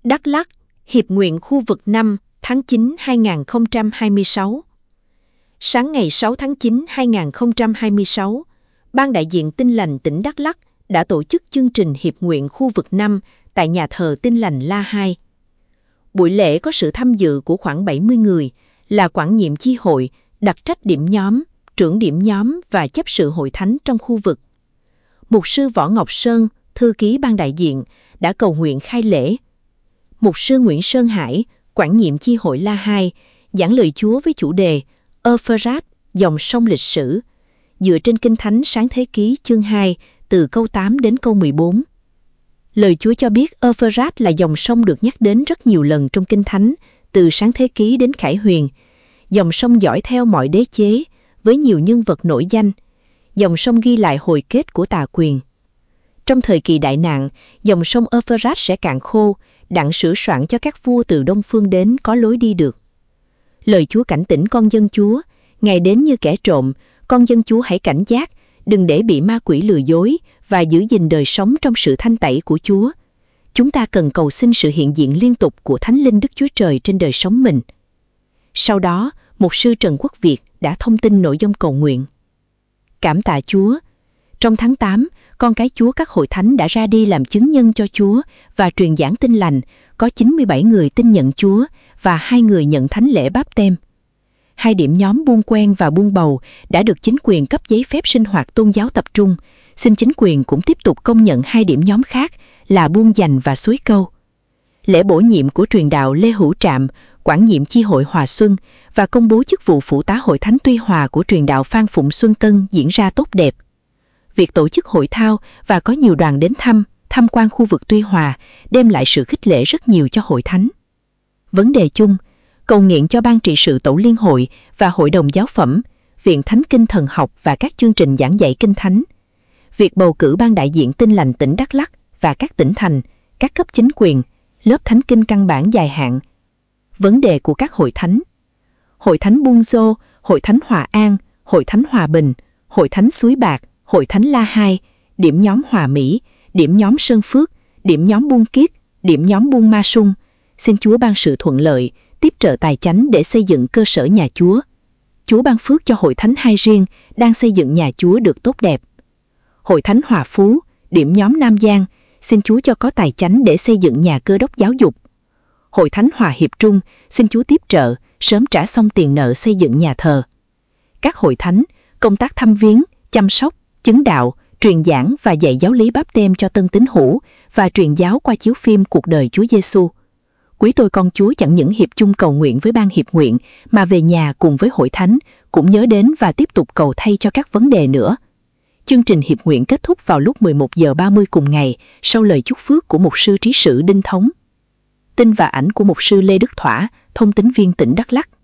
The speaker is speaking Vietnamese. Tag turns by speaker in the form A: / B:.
A: Đắk Lắk, Hiệp nguyện khu vực 5, tháng 9 2026. Sáng ngày 6 tháng 9 2026, Ban đại diện Tin lành tỉnh Đắk Lắk đã tổ chức chương trình Hiệp nguyện khu vực 5 tại nhà thờ Tin lành La 2. Buổi lễ có sự tham dự của khoảng 70 người, là quản nhiệm chi hội, đặc trách điểm nhóm, trưởng điểm nhóm và chấp sự hội thánh trong khu vực. Mục sư Võ Ngọc Sơn, thư ký ban đại diện, đã cầu nguyện khai lễ. Mục sư Nguyễn Sơn Hải, quản nhiệm chi hội La 2, giảng lời Chúa với chủ đề Euphrat, dòng sông lịch sử, dựa trên Kinh Thánh Sáng Thế Ký chương 2, từ câu 8 đến câu 14. Lời Chúa cho biết Euphrat là dòng sông được nhắc đến rất nhiều lần trong Kinh Thánh, từ Sáng Thế Ký đến Khải Huyền. Dòng sông dõi theo mọi đế chế, với nhiều nhân vật nổi danh. Dòng sông ghi lại hồi kết của tà quyền. Trong thời kỳ đại nạn, dòng sông Euphrat sẽ cạn khô, đặng sửa soạn cho các vua từ Đông phương đến có lối đi được. Lời Chúa cảnh tỉnh con dân Chúa, Ngài đến như kẻ trộm, con dân Chúa hãy cảnh giác, đừng để bị ma quỷ lừa dối và giữ gìn đời sống trong sự thanh tẩy của Chúa. Chúng ta cần cầu xin sự hiện diện liên tục của Thánh Linh Đức Chúa Trời trên đời sống mình. Sau đó, mục sư Trần Quốc Việt đã thông tin nội dung cầu nguyện. Cảm tạ Chúa. Trong tháng 8, con cái Chúa các hội thánh đã ra đi làm chứng nhân cho Chúa và truyền giảng tin lành, có 97 người tin nhận Chúa và 2 người nhận thánh lễ báp têm. 2 điểm nhóm Buôn Quen và Buôn Bầu đã được chính quyền cấp giấy phép sinh hoạt tôn giáo tập trung. Xin chính quyền cũng tiếp tục công nhận 2 điểm nhóm khác là Buôn Dành và Suối Câu. Lễ bổ nhiệm của truyền đạo Lê Hữu Trạm, quản nhiệm chi hội Hòa Xuân và công bố chức vụ phụ tá hội thánh Tuy Hòa của truyền đạo Phan Phụng Xuân Tân diễn ra tốt đẹp. Việc tổ chức hội thao và có nhiều đoàn đến tham quan khu vực Tuy Hòa đem lại sự khích lệ rất nhiều cho hội thánh. Vấn đề chung, cầu nguyện cho Ban trị sự Tổ liên hội và Hội đồng giáo phẩm, Viện Thánh Kinh Thần học và các chương trình giảng dạy Kinh Thánh. Việc bầu cử Ban đại diện Tin lành tỉnh Đắk Lắk và các tỉnh thành, các cấp chính quyền, lớp Thánh Kinh căn bản dài hạn. Vấn đề của các hội thánh. Hội thánh Buôn Dô, Hội thánh Hòa An, Hội thánh Hòa Bình, Hội thánh Suối Bạc, Hội thánh La 2, điểm nhóm Hòa Mỹ, điểm nhóm Sơn Phước, điểm nhóm Buôn Kiết, điểm nhóm Buôn Ma Sung. Xin Chúa ban sự thuận lợi, tiếp trợ tài chánh để xây dựng cơ sở nhà Chúa. Chúa ban phước cho Hội thánh Hai Riêng đang xây dựng nhà Chúa được tốt đẹp. Hội thánh Hòa Phú, điểm nhóm Nam Giang, xin Chúa cho có tài chánh để xây dựng nhà Cơ đốc giáo dục. Hội thánh Hòa Hiệp Trung, xin Chúa tiếp trợ, sớm trả xong tiền nợ xây dựng nhà thờ. Các hội thánh, công tác thăm viếng, chăm sóc, chứng đạo, truyền giảng và dạy giáo lý báp têm cho tân tín hữu và truyền giáo qua chiếu phim cuộc đời Chúa Giêsu. Quý tôi con Chúa chẳng những hiệp chung cầu nguyện với ban hiệp nguyện mà về nhà cùng với hội thánh cũng nhớ đến và tiếp tục cầu thay cho các vấn đề nữa. Chương trình hiệp nguyện kết thúc vào lúc 11:30 cùng ngày sau lời chúc phước của mục sư trí sự Đinh Thống. Tin và ảnh của mục sư Lê Đức Thỏa, thông tín viên tỉnh Đắk Lắk.